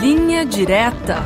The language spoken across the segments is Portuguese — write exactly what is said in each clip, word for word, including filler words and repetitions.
Linha Direta.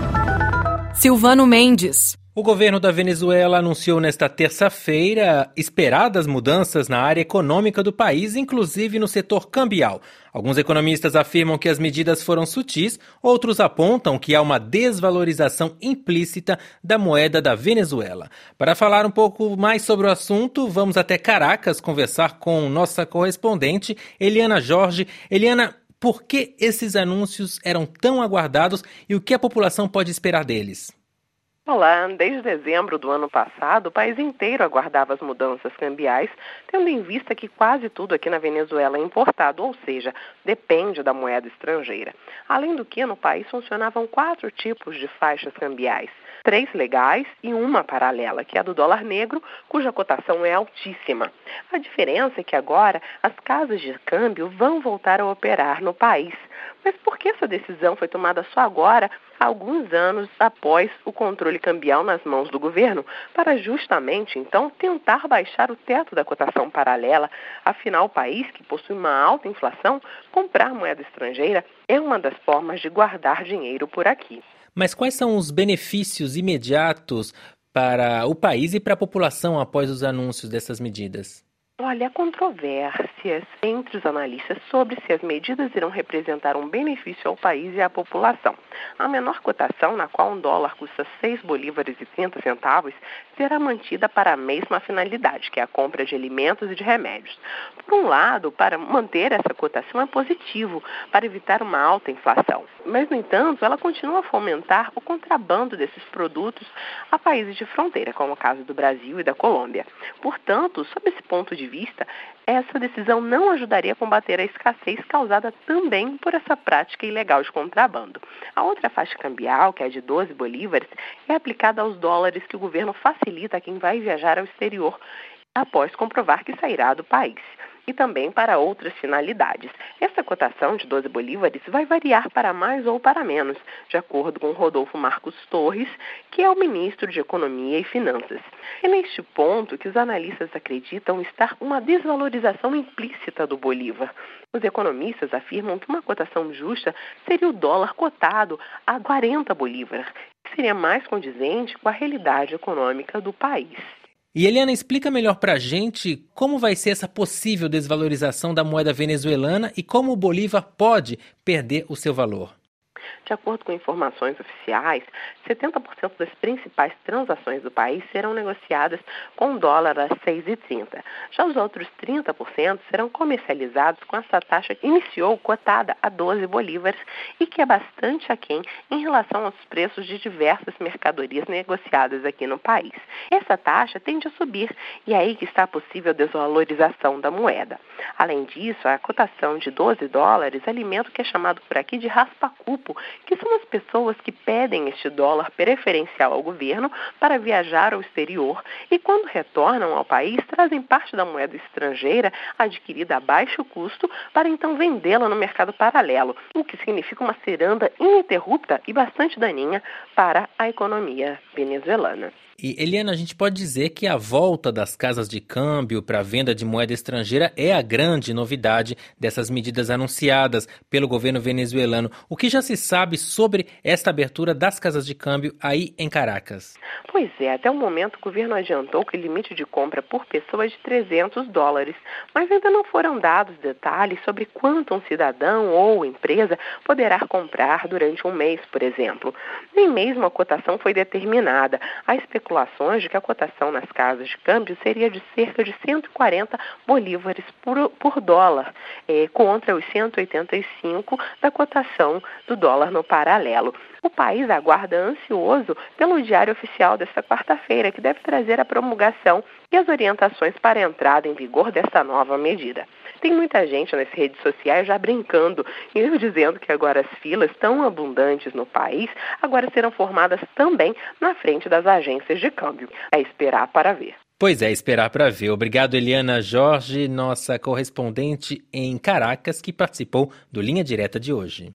Silvano Mendes. O governo da Venezuela anunciou nesta terça-feira esperadas mudanças na área econômica do país, inclusive no setor cambial. Alguns economistas afirmam que as medidas foram sutis, outros apontam que há uma desvalorização implícita da moeda da Venezuela. Para falar um pouco mais sobre o assunto, vamos até Caracas conversar com nossa correspondente, Eliana Jorge. Eliana, por que esses anúncios eram tão aguardados e o que a população pode esperar deles? Olá, desde dezembro do ano passado, o país inteiro aguardava as mudanças cambiais, tendo em vista que quase tudo aqui na Venezuela é importado, ou seja, depende da moeda estrangeira. Além do que, no país funcionavam quatro tipos de faixas cambiais. Três legais e uma paralela, que é a do dólar negro, cuja cotação é altíssima. A diferença é que agora as casas de câmbio vão voltar a operar no país. Mas por que essa decisão foi tomada só agora, alguns anos após o controle cambial nas mãos do governo, para justamente, então, tentar baixar o teto da cotação paralela? Afinal, o país, que possui uma alta inflação, comprar moeda estrangeira é uma das formas de guardar dinheiro por aqui. Mas quais são os benefícios imediatos para o país e para a população após os anúncios dessas medidas? Olha, há controvérsias entre os analistas sobre se as medidas irão representar um benefício ao país e à população. A menor cotação, na qual um dólar custa seis bolívares e trinta centavos, será mantida para a mesma finalidade, que é a compra de alimentos e de remédios. Por um lado, para manter essa cotação é positivo, para evitar uma alta inflação. Mas, no entanto, ela continua a fomentar o contrabando desses produtos a países de fronteira, como o caso do Brasil e da Colômbia. Portanto, sob esse ponto de vista, essa decisão não ajudaria a combater a escassez causada também por essa prática ilegal de contrabando. A outra faixa cambial, que é de doze bolívares, é aplicada aos dólares que o governo facilita a quem vai viajar ao exterior após comprovar que sairá do país, e também para outras finalidades. Essa cotação de doze bolívares vai variar para mais ou para menos, de acordo com Rodolfo Marcos Torres, que é o ministro de Economia e Finanças. É neste ponto que os analistas acreditam estar uma desvalorização implícita do bolívar. Os economistas afirmam que uma cotação justa seria o dólar cotado a quarenta bolívares, que seria mais condizente com a realidade econômica do país. E Eliana, explica melhor para a gente como vai ser essa possível desvalorização da moeda venezuelana e como o bolívar pode perder o seu valor. De acordo com informações oficiais, setenta por cento das principais transações do país serão negociadas com o dólar a seis reais e trinta centavos. Já os outros trinta por cento serão comercializados com essa taxa que iniciou cotada a doze bolívares e que é bastante aquém em relação aos preços de diversas mercadorias negociadas aqui no país. Essa taxa tende a subir e é aí que está a possível desvalorização da moeda. Além disso, a cotação de doze dólares alimenta o que é chamado por aqui de raspa-cupo, que são as pessoas que pedem este dólar preferencial ao governo para viajar ao exterior e, quando retornam ao país, trazem parte da moeda estrangeira adquirida a baixo custo para então vendê-la no mercado paralelo, o que significa uma ciranda ininterrupta e bastante daninha para a economia venezuelana. E, Eliana, a gente pode dizer que a volta das casas de câmbio para a venda de moeda estrangeira é a grande novidade dessas medidas anunciadas pelo governo venezuelano. O que já se sabe sobre esta abertura das casas de câmbio aí em Caracas? Pois é, até o momento o governo adiantou que o limite de compra por pessoa é de trezentos dólares, mas ainda não foram dados detalhes sobre quanto um cidadão ou empresa poderá comprar durante um mês, por exemplo. Nem mesmo a cotação foi determinada. A especulações de que a cotação nas casas de câmbio seria de cerca de cento e quarenta bolívares por, por dólar, é, contra os cento e oitenta e cinco da cotação do dólar no paralelo. O país aguarda ansioso pelo diário oficial desta quarta-feira, que deve trazer a promulgação e as orientações para a entrada em vigor dessa nova medida. Tem muita gente nas redes sociais já brincando e dizendo que agora as filas tão abundantes no país agora serão formadas também na frente das agências de câmbio. É esperar para ver. Pois é, esperar para ver. Obrigado, Eliana Jorge, nossa correspondente em Caracas, que participou do Linha Direta de hoje.